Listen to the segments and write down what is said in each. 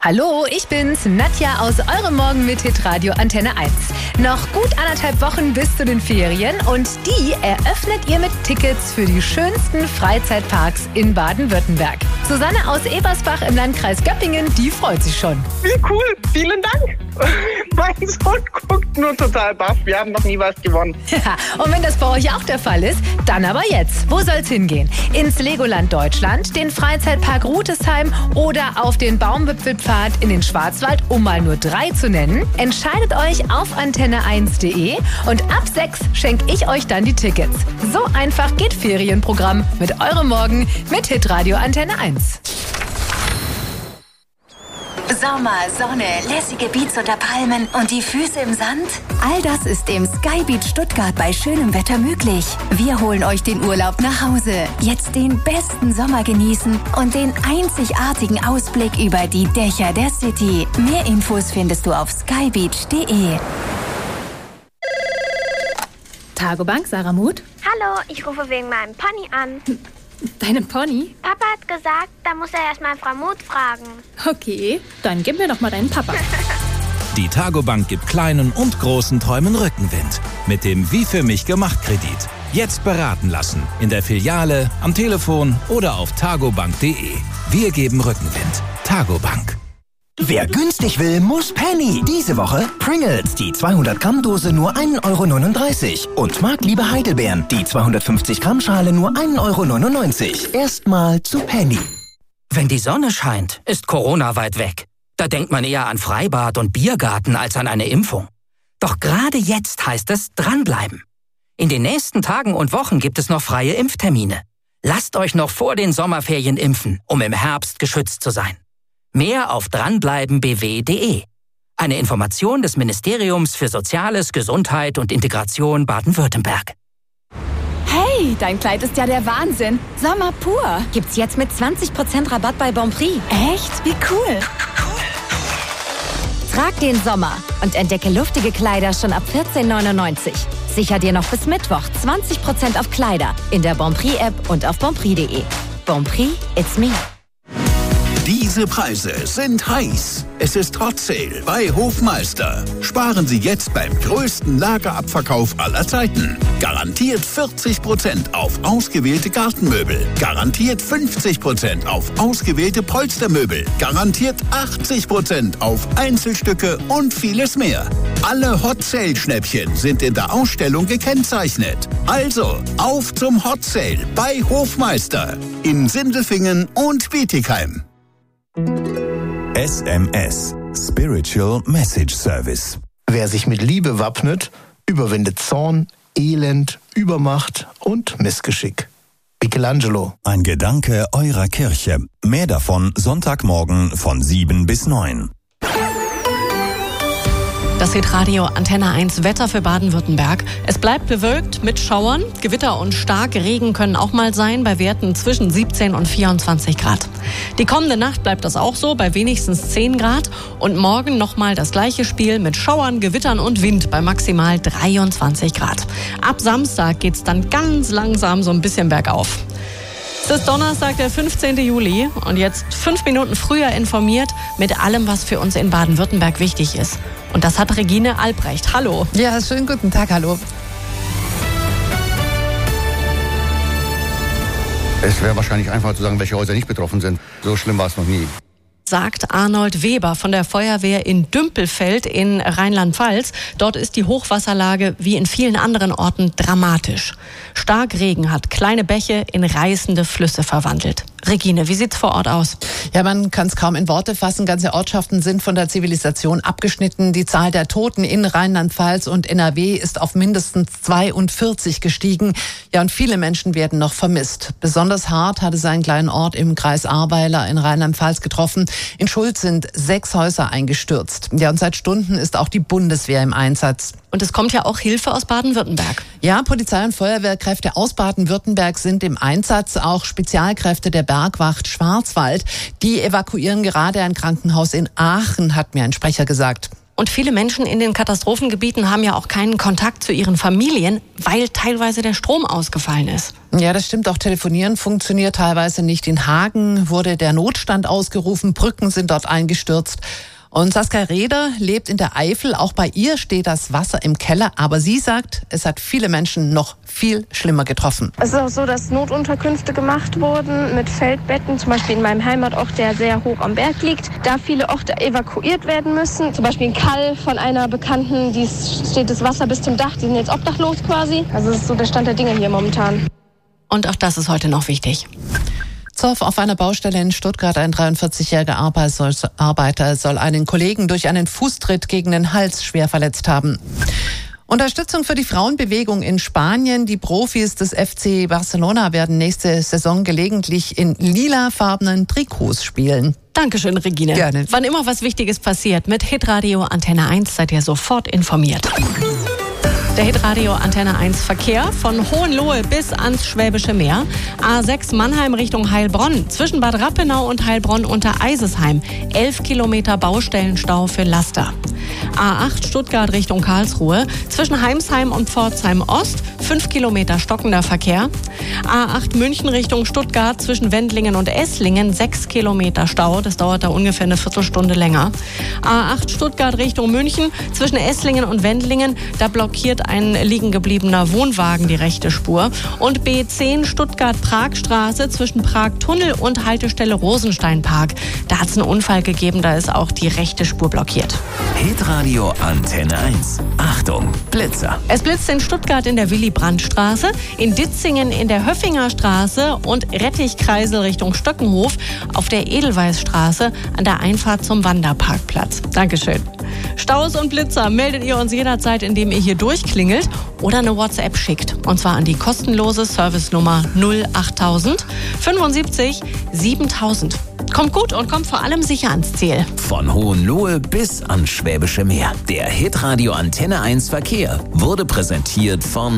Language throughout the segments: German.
Hallo, ich bin's, Nadja aus eurem Morgen mit Hitradio Antenne 1. Noch gut 1,5 Wochen bis zu den Ferien und die eröffnet ihr mit Tickets für die schönsten Freizeitparks in Baden-Württemberg. Susanne aus Ebersbach im Landkreis Göppingen, die freut sich schon. Wie cool, vielen Dank. Mein Sohn guckt nur total baff, wir haben noch nie was gewonnen. Ja, und wenn das bei euch auch der Fall ist, dann aber jetzt. Wo soll's hingehen? Ins Legoland Deutschland, den Freizeitpark Rutesheim oder auf den Baumwipfelpfad in den Schwarzwald, um mal nur 3 zu nennen? Entscheidet euch auf antenne1.de und ab 6 schenke ich euch dann die Tickets. So einfach geht Ferienprogramm mit eurem Morgen mit Hitradio Antenne 1. Sommer, Sonne, lässige Beats unter Palmen und die Füße im Sand? All das ist im Sky Beach Stuttgart bei schönem Wetter möglich. Wir holen euch den Urlaub nach Hause. Jetzt den besten Sommer genießen und den einzigartigen Ausblick über die Dächer der City. Mehr Infos findest du auf skybeach.de. Targobank, Sarah Muth. Hallo, ich rufe wegen meinem Pony an. Deinem Pony? Papa hat gesagt, da muss er erstmal Frau Muth fragen. Okay, dann gib mir doch mal deinen Papa. Die Targobank gibt kleinen und großen Träumen Rückenwind. Mit dem Wie für mich gemacht Kredit. Jetzt beraten lassen. In der Filiale, am Telefon oder auf targobank.de. Wir geben Rückenwind. Targobank. Wer günstig will, muss Penny. Diese Woche Pringles, die 200-Gramm-Dose nur 1,39 € und Marktliebe Heidelbeeren, die 250-Gramm-Schale nur 1,99 €. Erstmal zu Penny. Wenn die Sonne scheint, ist Corona weit weg. Da denkt man eher an Freibad und Biergarten als an eine Impfung. Doch gerade jetzt heißt es dranbleiben. In den nächsten Tagen und Wochen gibt es noch freie Impftermine. Lasst euch noch vor den Sommerferien impfen, um im Herbst geschützt zu sein. Mehr auf dranbleibenbw.de. Eine Information des Ministeriums für Soziales, Gesundheit und Integration Baden-Württemberg. Hey, dein Kleid ist ja der Wahnsinn. Sommer pur. Gibt's jetzt mit 20% Rabatt bei Bonprix. Echt? Wie cool. Trag den Sommer und entdecke luftige Kleider schon ab 14,99 €. Sicher dir noch bis Mittwoch 20% auf Kleider in der Bonprix-App und auf bonprix.de. Bonprix, it's me. Diese Preise sind heiß. Es ist Hot Sale bei Hofmeister. Sparen Sie jetzt beim größten Lagerabverkauf aller Zeiten. Garantiert 40% auf ausgewählte Gartenmöbel. Garantiert 50% auf ausgewählte Polstermöbel. Garantiert 80% auf Einzelstücke und vieles mehr. Alle Hot Sale Schnäppchen sind in der Ausstellung gekennzeichnet. Also auf zum Hot Sale bei Hofmeister in Sindelfingen und Bietigheim. SMS, Spiritual Message Service. Wer sich mit Liebe wappnet, überwindet Zorn, Elend, Übermacht und Missgeschick. Michelangelo. Ein Gedanke eurer Kirche. Mehr davon Sonntagmorgen von 7 bis 9. Das Hitradio Antenne 1 Wetter für Baden-Württemberg. Es bleibt bewölkt mit Schauern. Gewitter und starke Regen können auch mal sein bei Werten zwischen 17 und 24 Grad. Die kommende Nacht bleibt das auch so bei wenigstens 10 Grad. Und morgen nochmal das gleiche Spiel mit Schauern, Gewittern und Wind bei maximal 23 Grad. Ab Samstag geht's dann ganz langsam so ein bisschen bergauf. Es ist Donnerstag, der 15. Juli und jetzt 5 Minuten früher informiert mit allem, was für uns in Baden-Württemberg wichtig ist. Und das hat Regine Albrecht. Hallo. Ja, schönen guten Tag, hallo. Es wäre wahrscheinlich einfacher zu sagen, welche Häuser nicht betroffen sind. So schlimm war es noch nie. Sagt Arnold Weber von der Feuerwehr in Dümpelfeld in Rheinland-Pfalz. Dort ist die Hochwasserlage wie in vielen anderen Orten dramatisch. Starkregen hat kleine Bäche in reißende Flüsse verwandelt. Regine, wie sieht's vor Ort aus? Ja, man kann es kaum in Worte fassen. Ganze Ortschaften sind von der Zivilisation abgeschnitten. Die Zahl der Toten in Rheinland-Pfalz und NRW ist auf mindestens 42 gestiegen. Ja, und viele Menschen werden noch vermisst. Besonders hart hat es einen kleinen Ort im Kreis Ahrweiler in Rheinland-Pfalz getroffen. In Schuld sind 6 Häuser eingestürzt. Ja, und seit Stunden ist auch die Bundeswehr im Einsatz. Und es kommt ja auch Hilfe aus Baden-Württemberg. Ja, Polizei und Feuerwehrkräfte aus Baden-Württemberg sind im Einsatz. Auch Spezialkräfte der Bergwacht Schwarzwald. Die evakuieren gerade ein Krankenhaus in Aachen, hat mir ein Sprecher gesagt. Und viele Menschen in den Katastrophengebieten haben ja auch keinen Kontakt zu ihren Familien, weil teilweise der Strom ausgefallen ist. Ja, das stimmt. Auch Telefonieren funktioniert teilweise nicht. In Hagen wurde der Notstand ausgerufen, Brücken sind dort eingestürzt. Und Saskia Reder lebt in der Eifel. Auch bei ihr steht das Wasser im Keller. Aber sie sagt, es hat viele Menschen noch viel schlimmer getroffen. Es ist auch so, dass Notunterkünfte gemacht wurden mit Feldbetten. Zum Beispiel in meinem Heimatort, der sehr hoch am Berg liegt. Da viele Orte evakuiert werden müssen. Zum Beispiel in Kall von einer Bekannten, die steht das Wasser bis zum Dach. Die sind jetzt obdachlos quasi. Also das ist so der Stand der Dinge hier momentan. Und auch das ist heute noch wichtig. Zoff auf einer Baustelle in Stuttgart. Ein 43-jähriger Arbeiter soll einen Kollegen durch einen Fußtritt gegen den Hals schwer verletzt haben. Unterstützung für die Frauenbewegung in Spanien. Die Profis des FC Barcelona werden nächste Saison gelegentlich in lilafarbenen Trikots spielen. Dankeschön, Regine. Gerne. Wann immer was Wichtiges passiert, mit Hitradio Antenne 1 seid ihr sofort informiert. Der Hitradio Antenne 1 Verkehr von Hohenlohe bis ans Schwäbische Meer. A6 Mannheim Richtung Heilbronn. Zwischen Bad Rappenau und Heilbronn unter Eisesheim. 11 Kilometer Baustellenstau für Laster. A8 Stuttgart Richtung Karlsruhe. Zwischen Heimsheim und Pforzheim Ost. 5 Kilometer stockender Verkehr. A8 München Richtung Stuttgart. Zwischen Wendlingen und Esslingen. 6 Kilometer Stau. Das dauert da ungefähr eine Viertelstunde länger. A8 Stuttgart Richtung München. Zwischen Esslingen und Wendlingen. Da blockiert ein liegen gebliebener Wohnwagen die rechte Spur. Und B10 Stuttgart-Pragstraße zwischen Prag-Tunnel und Haltestelle Rosensteinpark. Da hat es einen Unfall gegeben, da ist auch die rechte Spur blockiert. Hitradio Antenne 1. Achtung, Blitzer. Es blitzt in Stuttgart in der Willy-Brandt-Straße, in Ditzingen in der Höffinger Straße und Rettichkreisel Richtung Stöckenhof auf der Edelweißstraße an der Einfahrt zum Wanderparkplatz. Dankeschön. Staus und Blitzer meldet ihr uns jederzeit, indem ihr hier durchklingelt oder eine WhatsApp schickt. Und zwar an die kostenlose Servicenummer 08000 75 7000. Kommt gut und kommt vor allem sicher ans Ziel. Von Hohenlohe bis ans Schwäbische Meer. Der Hitradio Antenne 1 Verkehr wurde präsentiert von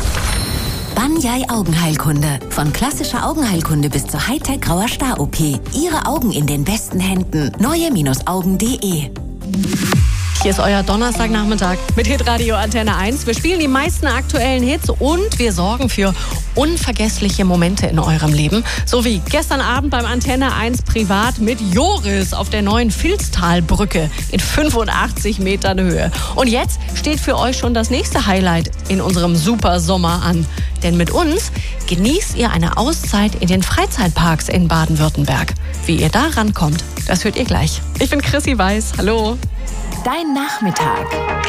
Banyai Augenheilkunde. Von klassischer Augenheilkunde bis zur Hightech Grauer Star-OP. Ihre Augen in den besten Händen. Neue-Augen.de. Hier ist euer Donnerstagnachmittag mit Hitradio Antenne 1. Wir spielen die meisten aktuellen Hits und wir sorgen für unvergessliche Momente in eurem Leben. So wie gestern Abend beim Antenne 1 Privat mit Joris auf der neuen Vilstalbrücke in 85 Metern Höhe. Und jetzt steht für euch schon das nächste Highlight in unserem Super Sommer an. Denn mit uns genießt ihr eine Auszeit in den Freizeitparks in Baden-Württemberg. Wie ihr da rankommt, das hört ihr gleich. Ich bin Chrissy Weiß. Hallo. Dein Nachmittag.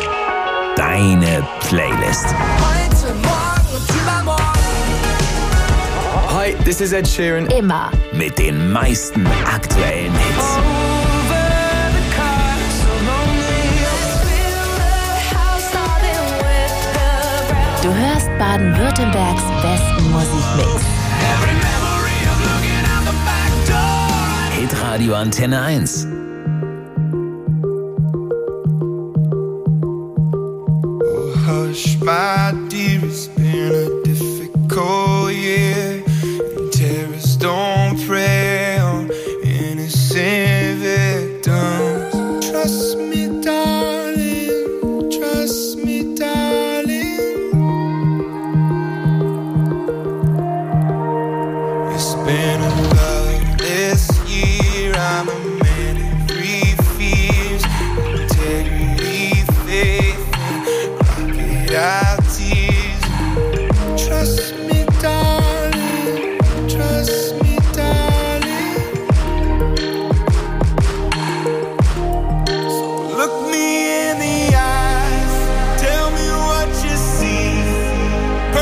Deine Playlist. Heute, morgen und übermorgen. Hi, this is Ed Sheeran. Immer. Mit den meisten aktuellen Hits. Du hörst Baden-Württembergs besten Musikmix. Hitradio Antenne 1. Hush, my dear, it's been a difficult year. And terrorists don't prey on innocent